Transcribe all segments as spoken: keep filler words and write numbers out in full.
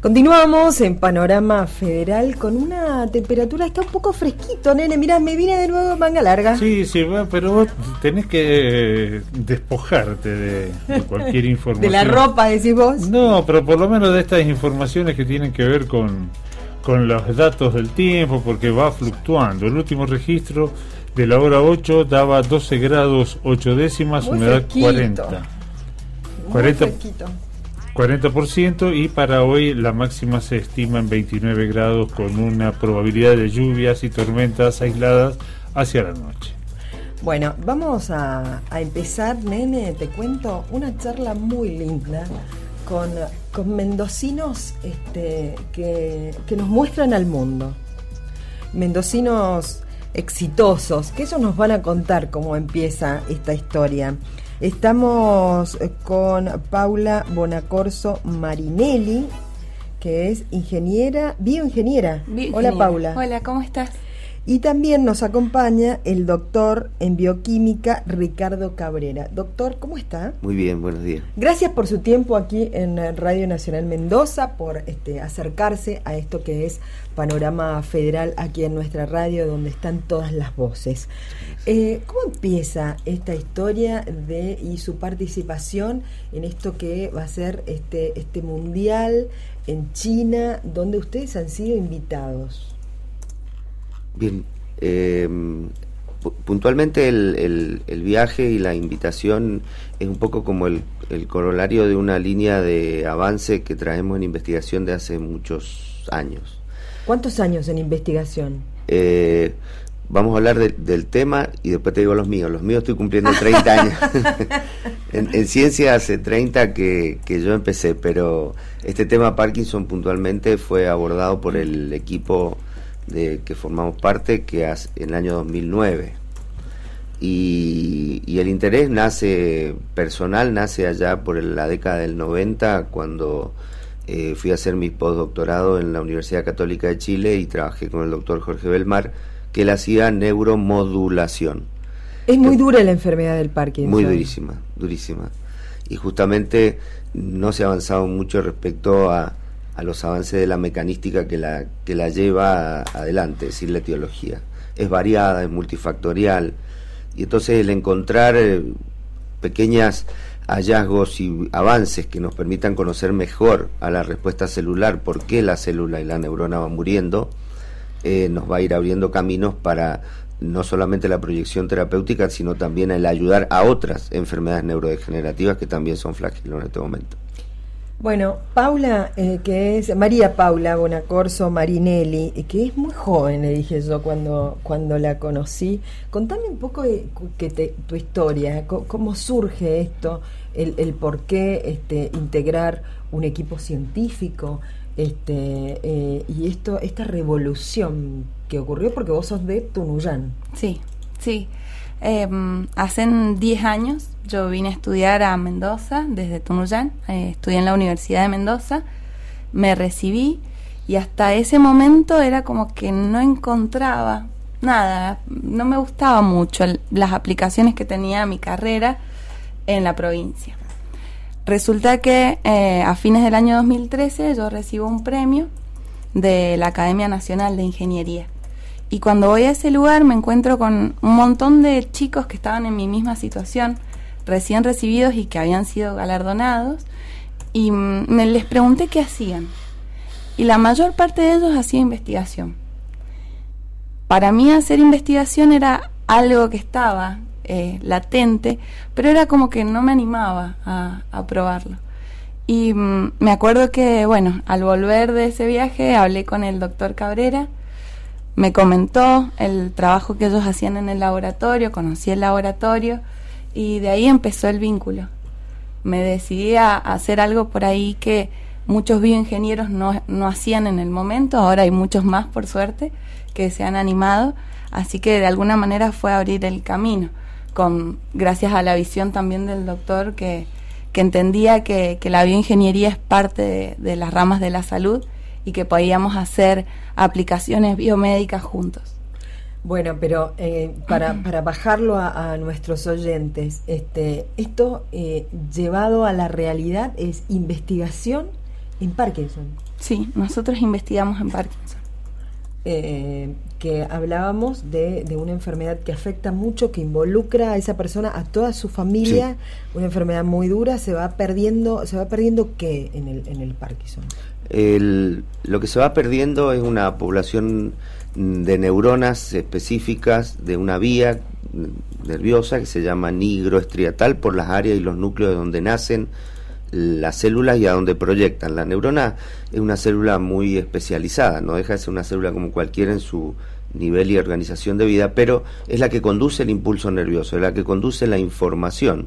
Continuamos en Panorama Federal con una temperatura, está un poco fresquito, nene, mirá, me vine de nuevo manga larga. Sí, sí, pero vos tenés que despojarte de, de cualquier información. ¿De la ropa, decís vos? No, pero por lo menos de estas informaciones que tienen que ver con, con los datos del tiempo, porque va fluctuando. El último registro de la hora ocho daba doce grados ocho décimas, muy humedad fresquito. cuarenta. Muy cuarenta fresquito. cuarenta por ciento, y para hoy la máxima se estima en veintinueve grados con una probabilidad de lluvias y tormentas aisladas hacia la noche. Bueno, vamos a, a empezar, nene, te cuento, una charla muy linda con, con mendocinos este, que, que nos muestran al mundo. Mendocinos exitosos, que ellos nos van a contar cómo empieza esta historia. Estamos con Paula Bonacorso Marinelli, que es ingeniera, bioingeniera. bioingeniera. Hola, Paula. Hola, ¿cómo estás? Y también nos acompaña el doctor en bioquímica Ricardo Cabrera. Doctor, ¿cómo está? Muy bien, buenos días. Gracias por su tiempo aquí en Radio Nacional Mendoza, por este, acercarse a esto que es Panorama Federal aquí en nuestra radio, donde están todas las voces. Eh, ¿Cómo empieza esta historia de y su participación en esto que va a ser este, este mundial en China, donde ustedes han sido invitados? Bien, eh, puntualmente el, el, el viaje y la invitación es un poco como el, el corolario de una línea de avance que traemos en investigación de hace muchos años. ¿Cuántos años en investigación? Eh, vamos a hablar de, del tema y después te digo los míos. Los míos estoy cumpliendo treinta años. en, en ciencia hace treinta que, que yo empecé, pero este tema Parkinson puntualmente fue abordado por el equipo de que formamos parte, que hace, en el año dos mil nueve, y, y el interés nace personal, nace allá por la década del noventa, cuando eh, fui a hacer mi postdoctorado en la Universidad Católica de Chile y trabajé con el doctor Jorge Belmar, que él hacía neuromodulación. Es muy dura la enfermedad del Parkinson. Muy durísima, durísima, y justamente no se ha avanzado mucho respecto a a los avances de la mecanística que la que la lleva a, adelante, es decir, la etiología. Es variada, es multifactorial, y entonces el encontrar eh, pequeñas hallazgos y avances que nos permitan conocer mejor a la respuesta celular, por qué la célula y la neurona van muriendo, eh, nos va a ir abriendo caminos para no solamente la proyección terapéutica, sino también el ayudar a otras enfermedades neurodegenerativas que también son flagelos en este momento. Bueno, Paula, eh, que es María Paula Bonacorso Marinelli, que es muy joven, le dije yo cuando cuando la conocí. Contame un poco de que te, tu historia, c- cómo surge esto, el, el por qué este, integrar un equipo científico, este eh, y esto esta revolución que ocurrió, porque vos sos de Tunuyán. Sí, sí. Eh, hace diez años yo vine a estudiar a Mendoza desde Tunuyán, eh, estudié en la Universidad de Mendoza, me recibí y hasta ese momento era como que no encontraba nada, no me gustaba mucho el, las aplicaciones que tenía mi carrera en la provincia. Resulta que eh, a fines del año dos mil trece yo recibo un premio de la Academia Nacional de Ingeniería. Y cuando voy a ese lugar me encuentro con un montón de chicos que estaban en mi misma situación, recién recibidos y que habían sido galardonados, y me les pregunté qué hacían. Y la mayor parte de ellos hacía investigación. Para mí hacer investigación era algo que estaba eh, latente, pero era como que no me animaba a, a probarlo. Y mm, me acuerdo que, bueno, al volver de ese viaje hablé con el doctor Cabrera. Me comentó el trabajo que ellos hacían en el laboratorio, conocí el laboratorio y de ahí empezó el vínculo. Me decidí a hacer algo por ahí que muchos bioingenieros no, no hacían en el momento, ahora hay muchos más, por suerte, que se han animado, así que de alguna manera fue abrir el camino, con gracias a la visión también del doctor que, que entendía que, que la bioingeniería es parte de, de las ramas de la salud y que podíamos hacer aplicaciones biomédicas juntos. Bueno, pero eh, para, para bajarlo a, a nuestros oyentes, este, esto eh, llevado a la realidad es investigación En Parkinson. Sí, nosotros investigamos en Parkinson. Eh, que hablábamos de, de una enfermedad que afecta mucho, que involucra a esa persona, a toda su familia, sí. Una enfermedad muy dura. Se va perdiendo, ¿se va perdiendo qué en el, en el Parkinson? El, lo que se va perdiendo es una población de neuronas específicas de una vía nerviosa que se llama nigroestriatal, por las áreas y los núcleos de donde nacen las células y a donde proyectan. La neurona es una célula muy especializada, no deja de ser una célula como cualquiera en su nivel y organización de vida, pero es la que conduce el impulso nervioso, es la que conduce la información,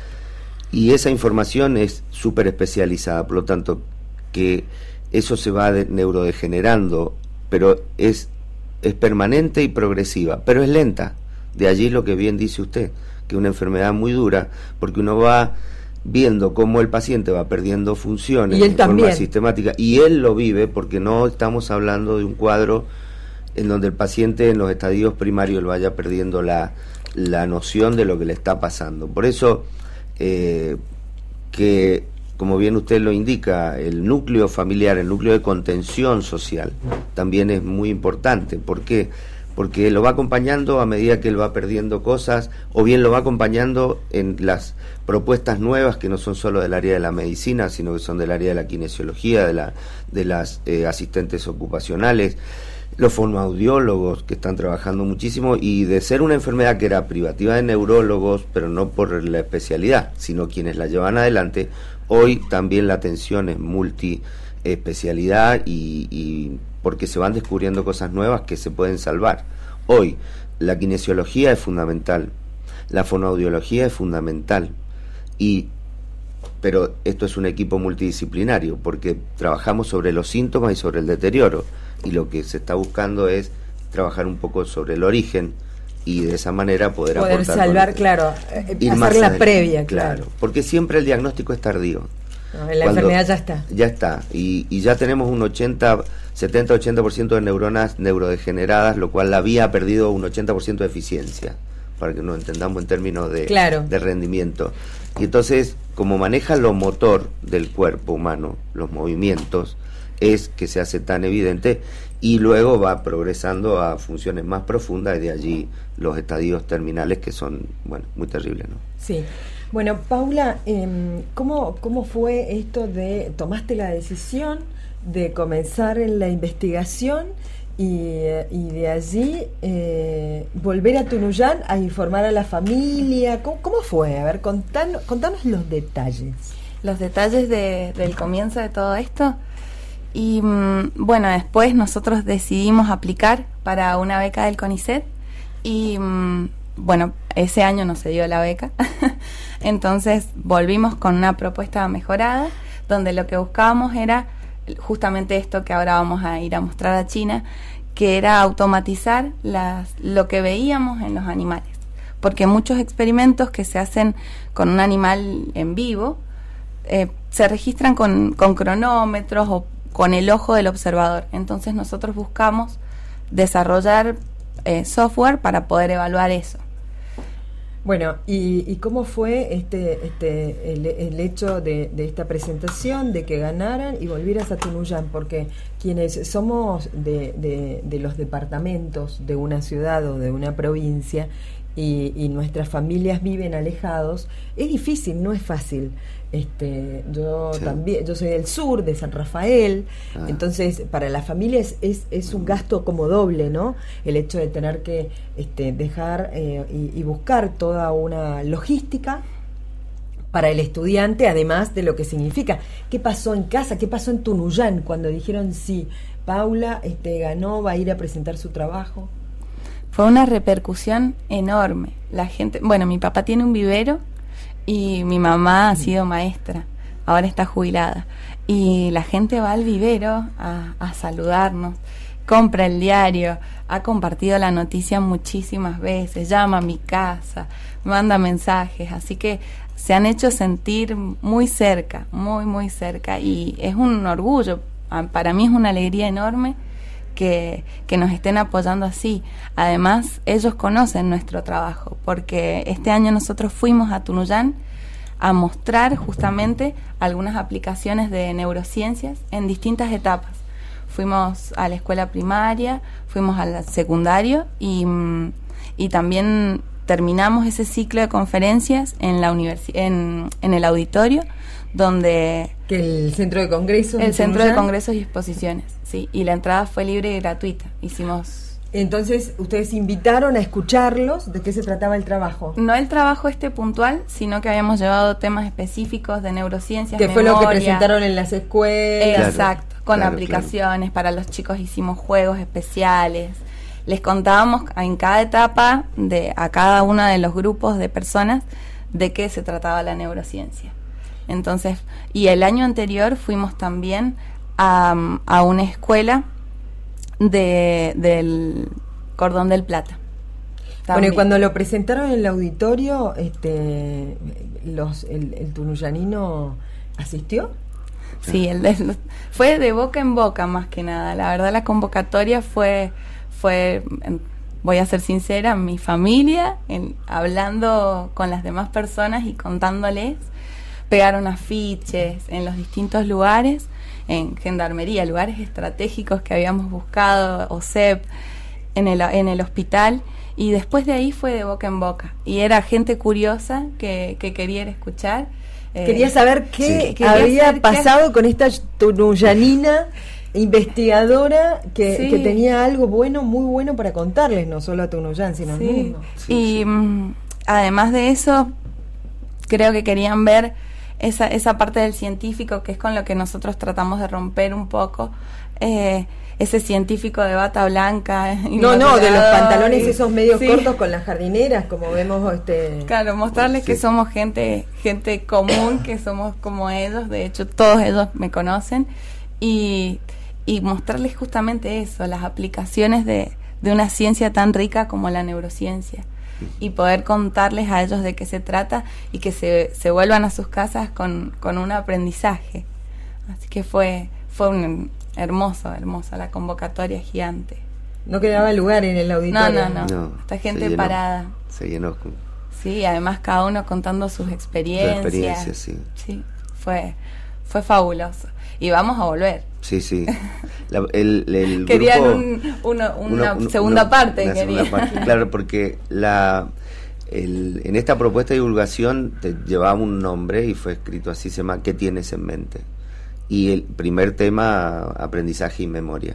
y esa información es súper especializada, por lo tanto que eso se va de neurodegenerando, pero es, es permanente y progresiva, pero es lenta. De allí lo que bien dice usted, que es una enfermedad muy dura, porque uno va viendo cómo el paciente va perdiendo funciones y él de también. forma sistemática, y él lo vive, porque no estamos hablando de un cuadro en donde el paciente en los estadios primarios lo vaya perdiendo la, la noción de lo que le está pasando. Por eso eh, que, como bien usted lo indica, el núcleo familiar, el núcleo de contención social también es muy importante. ¿Por qué? Porque lo va acompañando a medida que él va perdiendo cosas, o bien lo va acompañando en las propuestas nuevas que no son solo del área de la medicina, sino que son del área de la kinesiología, de, la, de las eh, asistentes ocupacionales, los fonoaudiólogos que están trabajando muchísimo, y de ser una enfermedad que era privativa de neurólogos, pero no por la especialidad, sino quienes la llevan adelante, hoy también la atención es multi especialidad y, y porque se van descubriendo cosas nuevas que se pueden salvar. Hoy la kinesiología es fundamental, la fonoaudiología es fundamental, y pero esto es un equipo multidisciplinario porque trabajamos sobre los síntomas y sobre el deterioro, y lo que se está buscando es trabajar un poco sobre el origen y de esa manera poder, poder aportar salvar, con, claro, ir hacer más la adelante, previa, claro, claro, porque siempre el diagnóstico es tardío. No, la enfermedad ya está. Ya está, y, y ya tenemos un ochenta, setenta, ochenta por ciento de neuronas neurodegeneradas, lo cual la vía ha perdido un ochenta por ciento de eficiencia, para que nos entendamos en términos de, claro. de rendimiento. Y entonces, como maneja lo motor del cuerpo humano, los movimientos, es que se hace tan evidente, y luego va progresando a funciones más profundas, y de allí los estadios terminales que son, bueno, muy terribles, ¿no? Sí. Bueno, Paula, eh, ¿cómo, ¿cómo fue esto de, tomaste la decisión de comenzar en la investigación y, y de allí eh, volver a Tunuyán a informar a la familia? ¿Cómo, cómo fue? A ver, contanos, contanos los detalles. Los detalles de, del comienzo de todo esto. Y bueno, después nosotros decidimos aplicar para una beca del CONICET y bueno, ese año no se dio la beca. Entonces volvimos con una propuesta mejorada donde lo que buscábamos era justamente esto que ahora vamos a ir a mostrar a China, que era automatizar las, lo que veíamos en los animales, porque muchos experimentos que se hacen con un animal en vivo eh, se registran con, con cronómetros o con el ojo del observador. Entonces nosotros buscamos desarrollar eh, software para poder evaluar eso. Bueno, ¿y, y cómo fue este, este el, el hecho de, de esta presentación, de que ganaran y volvieras a Tunuyán? Porque quienes somos de, de, de los departamentos de una ciudad o de una provincia y, y nuestras familias viven alejados, es difícil, no es fácil. Este, yo sí. también, yo soy del sur, de San Rafael, ah. entonces para la familia es, es, es un gasto como doble, ¿no? El hecho de tener que este, dejar eh, y, y buscar toda una logística para el estudiante, además de lo que significa. ¿Qué pasó en casa? ¿Qué pasó en Tunuyán cuando dijeron sí, Paula este, ganó, va a ir a presentar su trabajo? Fue una repercusión enorme. La gente, bueno, mi papá tiene un vivero y mi mamá ha sido maestra, ahora está jubilada, y la gente va al vivero a, a saludarnos, compra el diario, ha compartido la noticia muchísimas veces, llama a mi casa, manda mensajes, así que se han hecho sentir muy cerca, muy muy cerca, y es un orgullo, para mí es una alegría enorme que, que nos estén apoyando así. Además, ellos conocen nuestro trabajo, porque este año nosotros fuimos a Tunuyán a mostrar justamente algunas aplicaciones de neurociencias en distintas etapas. Fuimos a la escuela primaria, fuimos al secundario y, y también terminamos ese ciclo de conferencias en la universi- en, en el auditorio, donde... Que el centro de congresos. El centro de congresos y exposiciones, sí. Y la entrada fue libre y gratuita. Hicimos... Entonces, ustedes invitaron a escucharlos. ¿De qué se trataba el trabajo? No el trabajo este puntual, sino que habíamos llevado temas específicos de neurociencias, que fue memoria, lo que presentaron en las escuelas. Exacto, claro, con claro, aplicaciones. Claro. Para los chicos hicimos juegos especiales. Les contábamos en cada etapa, de a cada uno de los grupos de personas, de qué se trataba la neurociencia. Entonces, y el año anterior fuimos también a, a una escuela de del Cordón del Plata. También. Bueno, y cuando lo presentaron en el auditorio, este, los, el, el tunuyanino asistió. Sí, el, el, fue de boca en boca más que nada. La verdad, la convocatoria fue, fue, voy a ser sincera, mi familia, en, hablando con las demás personas y contándoles. Pegaron afiches en los distintos lugares, en Gendarmería, lugares estratégicos que habíamos buscado, O S E P, en el, en el hospital, y después de ahí fue de boca en boca. Y era gente curiosa que, que quería ir a escuchar. Eh, quería saber qué sí, quería había saber pasado qué... con esta tunuyanina investigadora que, sí. que tenía algo bueno, muy bueno para contarles, no solo a Tunuyán, sino sí. al mundo. Sí, y sí. Mm, además de eso, creo que querían ver esa esa parte del científico, que es con lo que nosotros tratamos de romper un poco, eh, ese científico de bata blanca. No, no, de los pantalones y, esos medios sí. cortos con las jardineras, como vemos. este Claro, mostrarles sí. que somos gente gente común, que somos como ellos, de hecho todos ellos me conocen, y, y mostrarles justamente eso, las aplicaciones de, de una ciencia tan rica como la neurociencia. Y poder contarles a ellos de qué se trata y que se, se vuelvan a sus casas con, con un aprendizaje. Así que fue fue un hermoso, hermosa la convocatoria, gigante. No quedaba lugar en el auditorio. No, no, no. no Esta gente se llenó, parada. Se llenó. Con... Sí, además cada uno contando sus experiencias. Su experiencia, sí. Sí, fue, fue fabuloso. Y vamos a volver. Sí, sí. La, el, el Querían grupo, un, uno, una uno, segunda uno, parte. Una segunda parte. Claro, porque la el, en esta propuesta de divulgación te llevaba un nombre y fue escrito así, se llama ¿Qué tienes en mente? Y el primer tema, aprendizaje y memoria.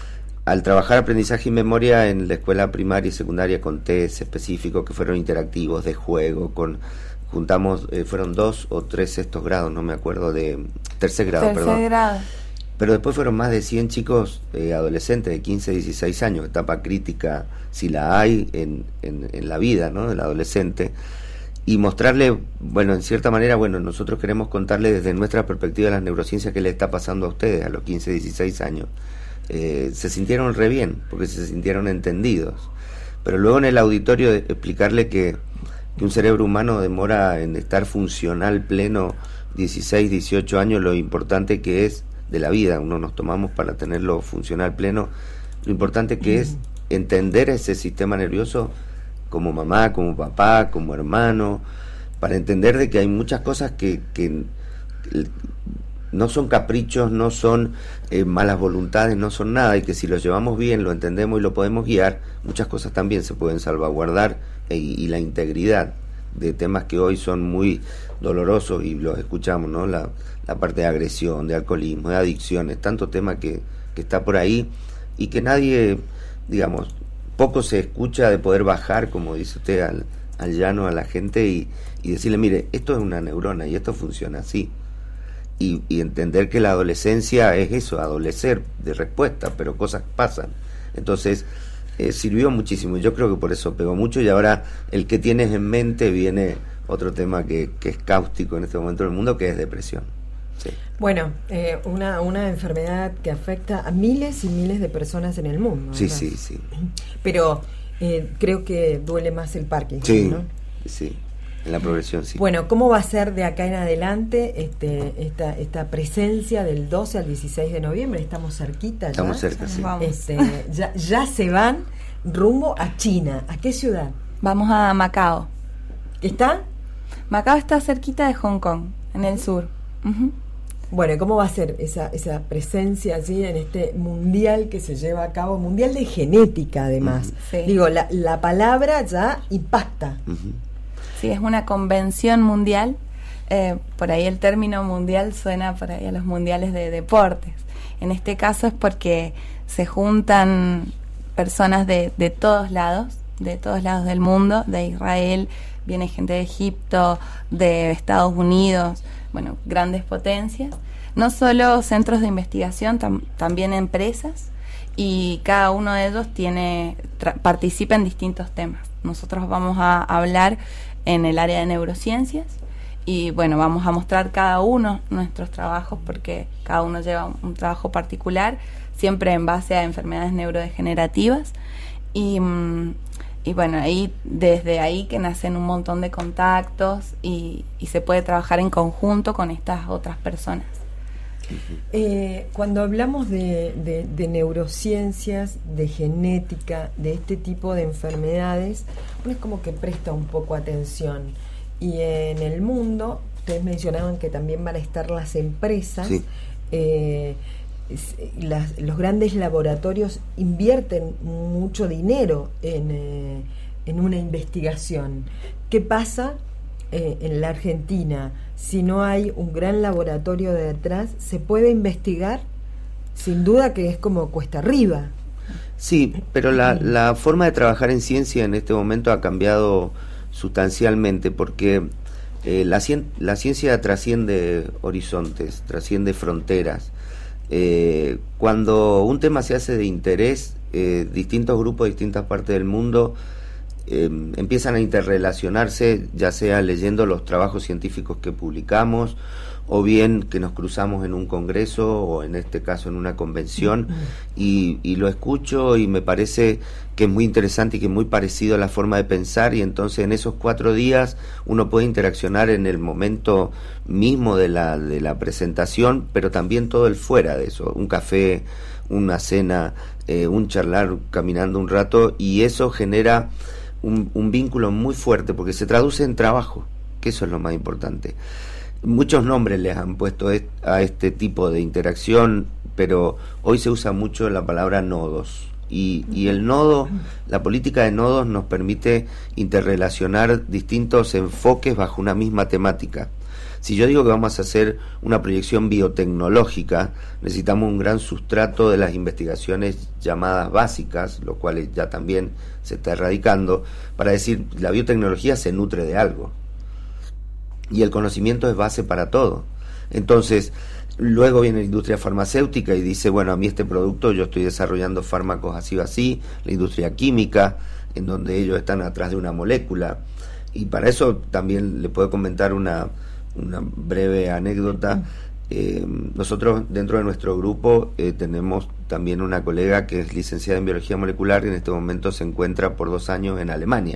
Al trabajar aprendizaje y memoria en la escuela primaria y secundaria con test específicos que fueron interactivos, de juego, con juntamos, eh, fueron dos o tres sextos grados, no me acuerdo, de tercer grado, tercer perdón. grado. Pero después fueron más de cien chicos eh, adolescentes de quince, dieciséis años, etapa crítica, si la hay en, en, en la vida, ¿no?, del adolescente, y mostrarle, bueno, en cierta manera, bueno, nosotros queremos contarle desde nuestra perspectiva de las neurociencias qué le está pasando a ustedes a los quince, dieciséis años. Eh, se sintieron re bien, porque se sintieron entendidos. Pero luego en el auditorio de explicarle que, que un cerebro humano demora en estar funcional pleno dieciséis, dieciocho años, lo importante que es de la vida, uno nos tomamos para tenerlo funcional pleno, lo importante que es entender ese sistema nervioso como mamá, como papá, como hermano, para entender de que hay muchas cosas que, que no son caprichos, no son eh, malas voluntades, no son nada, y que si lo llevamos bien, lo entendemos y lo podemos guiar, muchas cosas también se pueden salvaguardar, e, y la integridad de temas que hoy son muy dolorosos y los escuchamos, ¿no? La, la parte de agresión, de alcoholismo, de adicciones, tanto tema que, que está por ahí y que nadie, digamos, poco se escucha de poder bajar, como dice usted, al, al llano a la gente y, y decirle, mire, esto es una neurona y esto funciona así. Y, y entender que la adolescencia es eso, adolecer de respuesta, pero cosas pasan. Entonces, eh, sirvió muchísimo. Yo creo que por eso pegó mucho, y ahora el que tienes en mente viene otro tema que, que es cáustico en este momento del mundo, que es depresión. Sí. Bueno, eh, una, una enfermedad que afecta a miles y miles de personas en el mundo. Sí, ¿verdad? sí, sí. Pero eh, creo que duele más el Parkinson, sí, ¿no? Sí, en la progresión, sí. Bueno, ¿cómo va a ser de acá en adelante este, esta, esta presencia del doce al dieciséis de noviembre? Estamos cerquita ya. Estamos cerca, sí. Vamos. Este, ya, ya se van rumbo a China. ¿A qué ciudad? Vamos a Macao. ¿Está? Macao está cerquita de Hong Kong, en el sur. Uh-huh. Bueno, ¿cómo va a ser esa, esa presencia allí en este mundial que se lleva a cabo? Mundial de genética, además. Uh-huh. Sí. Digo, la, la palabra ya impacta. Uh-huh. Sí, es una convención mundial. Eh, por ahí el término mundial suena por ahí a los mundiales de deportes. En este caso es porque se juntan personas de, de todos lados, de todos lados del mundo, de Israel, viene gente de Egipto, de Estados Unidos, bueno, grandes potencias, no solo centros de investigación, tam- también empresas, y cada uno de ellos tiene tra- participa en distintos temas. Nosotros vamos a hablar en el área de neurociencias y bueno, vamos a mostrar cada uno nuestros trabajos porque cada uno lleva un, un trabajo particular, siempre en base a enfermedades neurodegenerativas y... Mmm, Y bueno, ahí desde ahí que nacen un montón de contactos y, y se puede trabajar en conjunto con estas otras personas. Eh, cuando hablamos de, de, de neurociencias, de genética, de este tipo de enfermedades, uno es como que presta un poco atención. Y en el mundo, ustedes mencionaban que también van a estar las empresas, sí. eh, Las, los grandes laboratorios invierten mucho dinero en, eh, en una investigación. ¿Qué pasa eh, en la Argentina? Si no hay un gran laboratorio de detrás, ¿se puede investigar? Sin duda que es como cuesta arriba. Sí, pero la, la forma de trabajar en ciencia en este momento ha cambiado sustancialmente porque eh, la, cien, la ciencia trasciende horizontes, trasciende fronteras. Eh, cuando un tema se hace de interés, eh, distintos grupos de distintas partes del mundo eh, empiezan a interrelacionarse, ya sea leyendo los trabajos científicos que publicamos o bien que nos cruzamos en un congreso o en este caso en una convención y, y lo escucho y me parece que es muy interesante y que es muy parecido a la forma de pensar y entonces en esos cuatro días uno puede interaccionar en el momento mismo de la, de la presentación, pero también todo el fuera de eso, un café, una cena, eh, un charlar caminando un rato y eso genera un, un vínculo muy fuerte porque se traduce en trabajo, que eso es lo más importante. Muchos nombres les han puesto a este tipo de interacción, pero hoy se usa mucho la palabra nodos. Y, y el nodo, la política de nodos nos permite interrelacionar distintos enfoques bajo una misma temática. Si yo digo que vamos a hacer una proyección biotecnológica, necesitamos un gran sustrato de las investigaciones llamadas básicas, lo cual ya también se está erradicando, para decir, la biotecnología se nutre de algo. Y el conocimiento es base para todo. Entonces, luego viene la industria farmacéutica y dice, bueno, a mí este producto, yo estoy desarrollando fármacos así o así, la industria química, en donde ellos están atrás de una molécula. Y para eso también le puedo comentar una, una breve anécdota. Eh, nosotros dentro de nuestro grupo eh, tenemos también una colega que es licenciada en biología molecular y en este momento se encuentra por dos años en Alemania.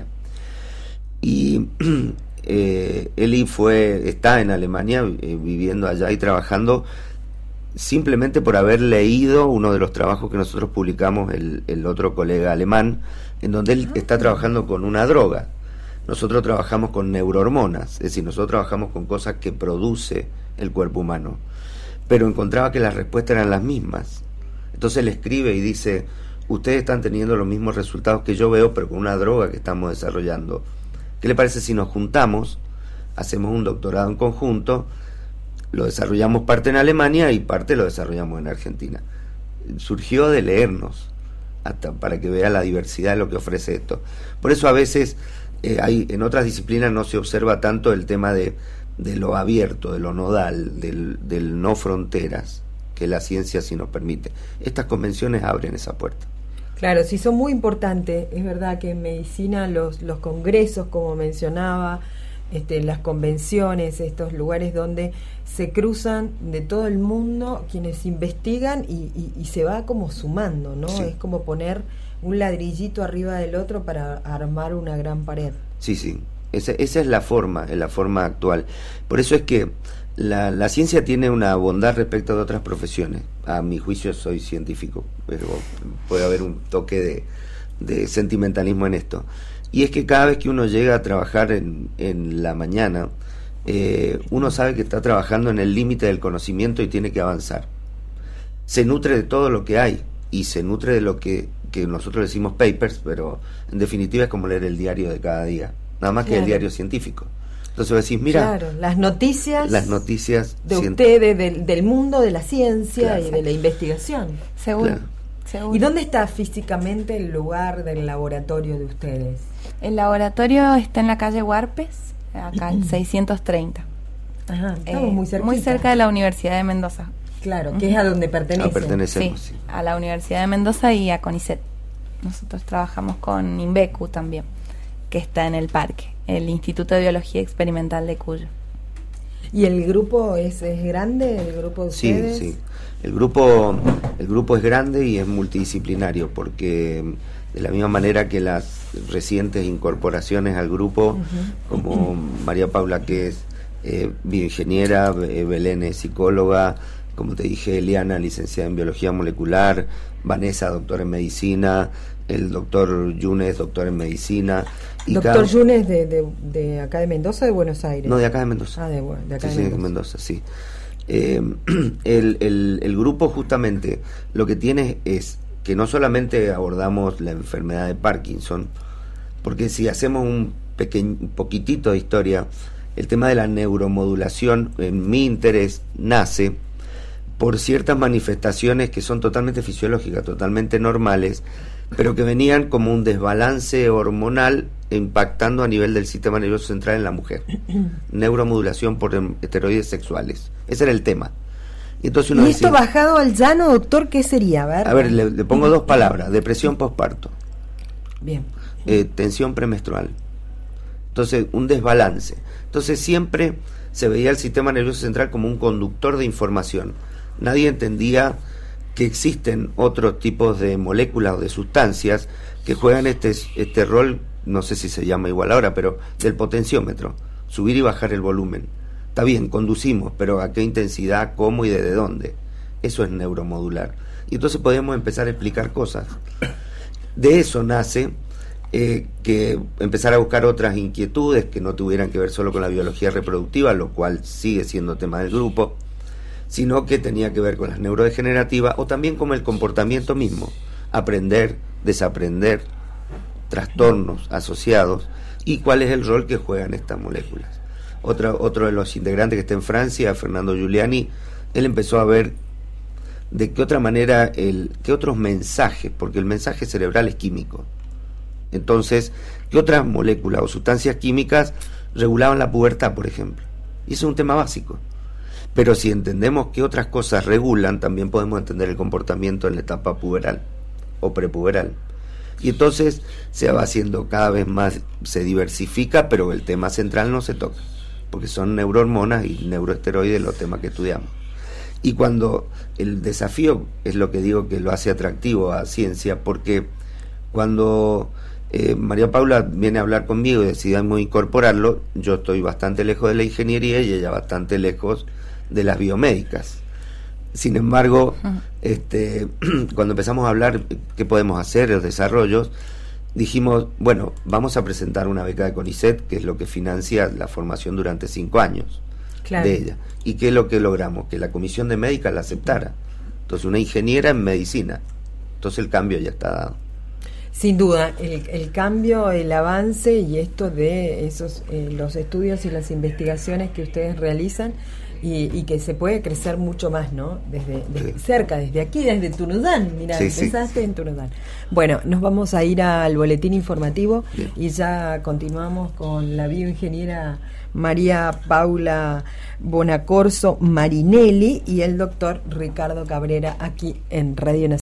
Y... Eh, Eli fue, está en Alemania eh, viviendo allá y trabajando simplemente por haber leído uno de los trabajos que nosotros publicamos, el, el otro colega alemán, en donde él está trabajando con una droga. Nosotros trabajamos con neurohormonas, es decir, nosotros trabajamos con cosas que produce el cuerpo humano, pero encontraba que las respuestas eran las mismas. Entonces él escribe y dice, ustedes están teniendo los mismos resultados que yo veo, pero con una droga que estamos desarrollando. ¿Qué le parece si nos juntamos, hacemos un doctorado en conjunto, lo desarrollamos parte en Alemania y parte lo desarrollamos en Argentina? Surgió de leernos, hasta para que vea la diversidad de lo que ofrece esto. Por eso a veces eh, hay, en otras disciplinas no se observa tanto el tema de, de lo abierto, de lo nodal, del, del no fronteras, que la ciencia sí nos permite. Estas convenciones abren esa puerta. Claro, sí, son muy importantes. Es verdad que en medicina los, los congresos, como mencionaba, este, las convenciones, estos lugares donde se cruzan de todo el mundo quienes investigan y, y, y se va como sumando, ¿no? Sí. Es como poner un ladrillito arriba del otro para armar una gran pared. Sí, sí, esa, esa es la forma, es la forma actual. Por eso es que La, la ciencia tiene una bondad respecto de otras profesiones. A mi juicio soy científico, pero puede haber un toque de, de sentimentalismo en esto. y es que cada vez que uno llega a trabajar en, en la mañana, eh, uno sabe que está trabajando en el límite del conocimiento y tiene que avanzar. Se nutre de todo lo que hay y se nutre de lo que, que nosotros decimos papers, pero en definitiva es como leer el diario de cada día, nada más claro. que el diario científico. Entonces vos decís, mira, claro, las noticias, las noticias de ustedes, del, del mundo de la ciencia claro. y de la investigación. Seguro. Claro. Seguro. ¿Y dónde está físicamente el lugar del laboratorio de ustedes? El laboratorio está en la calle Huarpes, acá en seiscientos treinta. Ajá, estamos eh, muy cerquita. Muy cerca de la Universidad de Mendoza. Claro, que uh-huh. es a donde pertenecen. Ah, pertenecemos, sí, sí. a la Universidad de Mendoza y a CONICET. Nosotros trabajamos con INVECU también, que está en el parque, el Instituto de Biología Experimental de Cuyo. ¿Y el grupo es, es grande, el grupo de ustedes? Sí, sí. El grupo, el grupo es grande y es multidisciplinario, porque de la misma manera que las recientes incorporaciones al grupo, uh-huh. como María Paula, que es eh, bioingeniera, Belén es psicóloga, como te dije, Eliana, licenciada en biología molecular, Vanessa, doctora en medicina, el doctor Yunes, doctor en medicina. Y ¿Doctor cada... Yunes de, de, de acá de Mendoza o de Buenos Aires? No, de acá de Mendoza. Ah, de, de acá sí, de sí, Mendoza. Mendoza, sí. Eh, el, el, el grupo justamente lo que tiene es que no solamente abordamos la enfermedad de Parkinson, porque si hacemos un pequeño, un poquitito de historia, el tema de la neuromodulación, en mi interés, nace por ciertas manifestaciones que son totalmente fisiológicas, totalmente normales, pero que venían como un desbalance hormonal impactando a nivel del sistema nervioso central en la mujer. Neuromodulación por esteroides sexuales. Ese era el tema. Y, entonces uno ¿Y esto decía, bajado al llano, doctor, qué sería? A ver, a ver le, le pongo dos palabras: depresión posparto. Bien. Eh, tensión premenstrual. Entonces, un desbalance. Entonces, siempre se veía el sistema nervioso central como un conductor de información. Nadie entendía que existen otros tipos de moléculas o de sustancias que juegan este, este rol, no sé si se llama igual ahora, pero del potenciómetro, subir y bajar el volumen. Está bien, conducimos, pero ¿a qué intensidad, cómo y desde dónde? Eso es neuromodular. Y entonces podemos empezar a explicar cosas. De eso nace eh, que empezar a buscar otras inquietudes que no tuvieran que ver solo con la biología reproductiva, lo cual sigue siendo tema del grupo, sino que tenía que ver con las neurodegenerativas o también con el comportamiento mismo, aprender, desaprender, trastornos asociados y cuál es el rol que juegan estas moléculas. Otro, otro de los integrantes que está en Francia, Fernando Giuliani, él empezó a ver de qué otra manera, el, qué otros mensajes, porque el mensaje cerebral es químico. Entonces, qué otras moléculas o sustancias químicas regulaban la pubertad, por ejemplo. Y eso es un tema básico. Pero si entendemos qué otras cosas regulan, también podemos entender el comportamiento en la etapa puberal o prepuberal. Y entonces se va haciendo cada vez más, se diversifica, pero el tema central no se toca, porque son neurohormonas y neuroesteroides los temas que estudiamos. Y cuando el desafío es lo que digo que lo hace atractivo a ciencia, porque cuando eh, María Paula viene a hablar conmigo y decidimos incorporarlo, yo estoy bastante lejos de la ingeniería y ella bastante lejos de las biomédicas. Sin embargo, uh-huh. este, cuando empezamos a hablar qué podemos hacer, los desarrollos, dijimos, bueno, vamos a presentar una beca de CONICET, que es lo que financia la formación durante cinco años claro. de ella. ¿Y qué es lo que logramos? Que la comisión de médicas la aceptara. Entonces, una ingeniera en medicina. Entonces, el cambio ya está dado. Sin duda, el, el cambio, el avance y esto de esos eh, los estudios y las investigaciones que ustedes realizan y, y que se puede crecer mucho más, ¿no? Desde, desde sí. cerca, desde aquí, desde Tunuyán. Mira, sí, empezaste sí. en Tunuyán. Bueno, nos vamos a ir al boletín informativo Bien. y ya continuamos con la bioingeniera María Paula Bonacorso Marinelli y el doctor Ricardo Cabrera aquí en Radio Nacional.